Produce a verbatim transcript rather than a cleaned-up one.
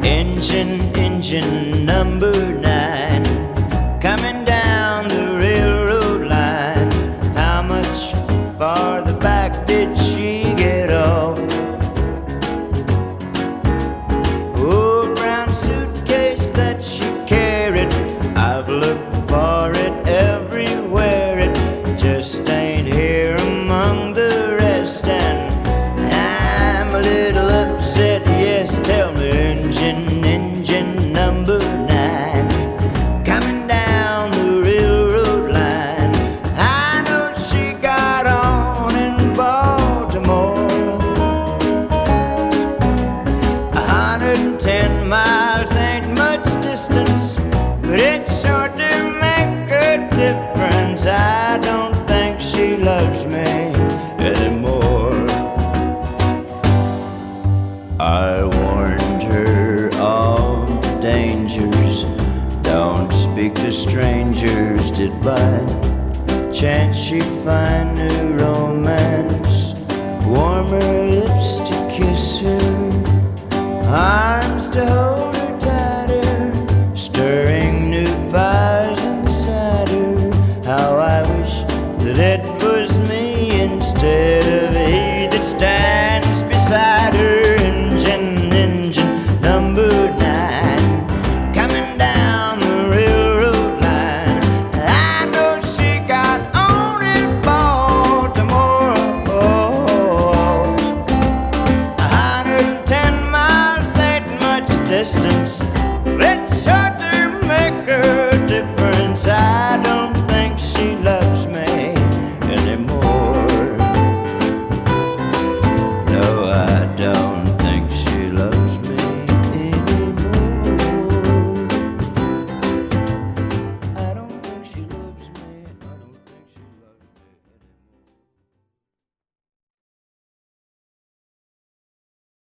Engine, engine number nine, coming down the railroad line. How much farther back did she get off? Oh, brown suitcase that she carried, I've looked for it everywhere. It just ain't here among the rest, and I'm a little upset. Yes, tell me, engine, engine number nine, coming down the railroad line. I know she got on in Baltimore. A hundred and ten miles ain't much distance, but it sure do make a difference. I don't think she loves me anymore. I warned her of dangers, don't speak to strangers. Did by chance she find new romance, warmer lips to kiss her? I